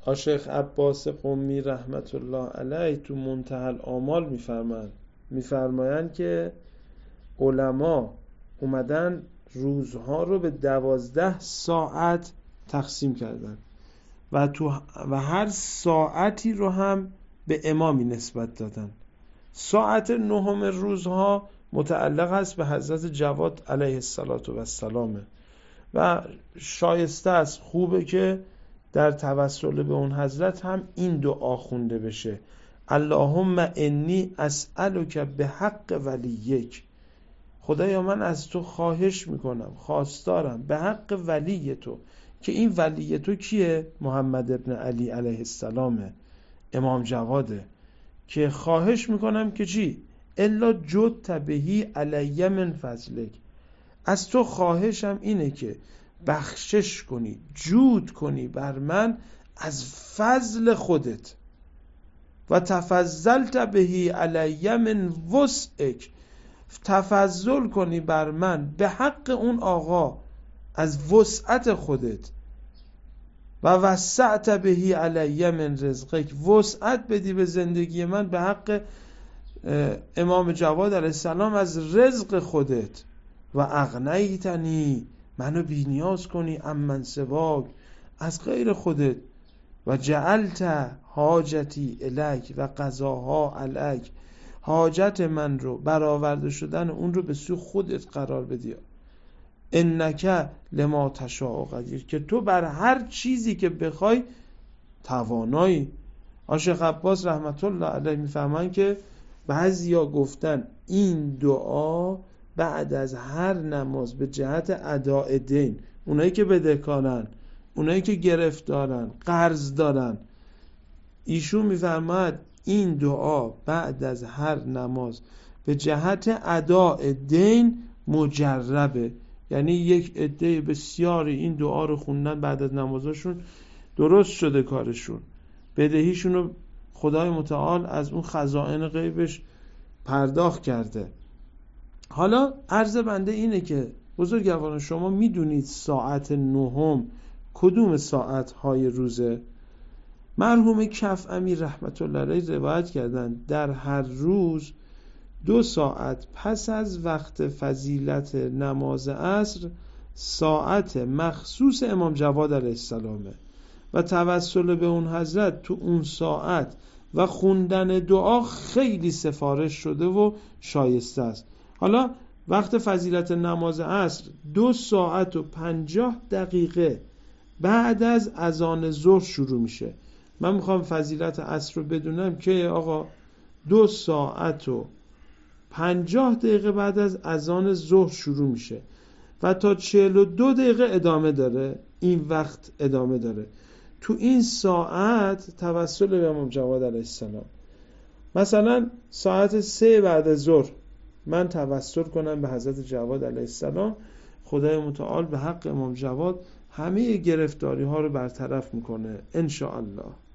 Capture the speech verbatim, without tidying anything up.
شیخ عباس قمی رحمت الله علیه تو منتهی الآمال میفرمایند میفرمایند که علما اومدن روزها رو به دوازده ساعت تقسیم کردن و تو و هر ساعتی رو هم به امامی نسبت دادن. ساعت نهم روزها متعلق است به حضرت جواد علیه السلام و شایسته است، خوبه که در توسل به اون حضرت هم این دعا خونده بشه: اللهم انی اسألک به حق ولیک. خدایا من از تو خواهش میکنم، خواستارم به حق ولی تو، که این ولی تو کیه؟ محمد ابن علی علیه السلامه، امام جواده، که خواهش میکنم که چی؟ الا جد بهی علی من فضلک، از تو خواهشم اینه که بخشش کنی، جود کنی بر من از فضل خودت، و تفضلت بهی علی من وسعک، تفضل کنی بر من به حق اون آقا از وسعت خودت، و وسعت بهی علی من رزقک، وسعت بدی به زندگی من به حق امام جواد علیه السلام از رزق خودت، و اغنیتنی، منو بی‌نیاز کنی، امن سواک، از غیر خودت، و جعلت حاجتی الیک و قضاها علیک، حاجت من رو، برآورده شدن اون رو به سوی خودت قرار بدی. انک لما تشاء قدیر، که تو بر هر چیزی که بخوای توانایی. شیخ عباس رحمت الله علیه میفهمن که بعضیا گفتن این دعا بعد از هر نماز به جهت اداء دین، اونایی که بدهکارن، اونایی که گرفتارن، قرض دارن، ایشون میفرماد این دعا بعد از هر نماز به جهت اداء دین مجربه. یعنی یک عده بسیاری این دعا رو خوندن بعد از نمازشون، درست شده کارشون، بدهیشون رو خدای متعال از اون خزائن غیبش پرداخت کرده. حالا عرض بنده اینه که بزرگواران شما میدونید ساعت نهم کدوم ساعت های روزه؟ مرحوم کف امیر رحمت الله علیه روایت کردن در هر روز دو ساعت پس از وقت فضیلت نماز عصر ساعت مخصوص امام جواد علیه السلامه و توسل به اون حضرت تو اون ساعت و خوندن دعا خیلی سفارش شده و شایسته است. حالا وقت فضیلت نماز عصر دو ساعت و پنجاه دقیقه بعد از اذان ظهر شروع میشه. من میخوام فضیلت عصر رو بدونم که آقا دو ساعت و پنجاه دقیقه بعد از اذان ظهر شروع میشه و تا چهل و دو دقیقه ادامه داره. این وقت ادامه داره. تو این ساعت توسل به امام جواد علیه السلام، مثلا ساعت سه بعد از ظهر من توسل کنم به حضرت جواد علیه السلام، خدای متعال به حق امام جواد همه گرفتاری ها رو برطرف میکنه ان شاء الله.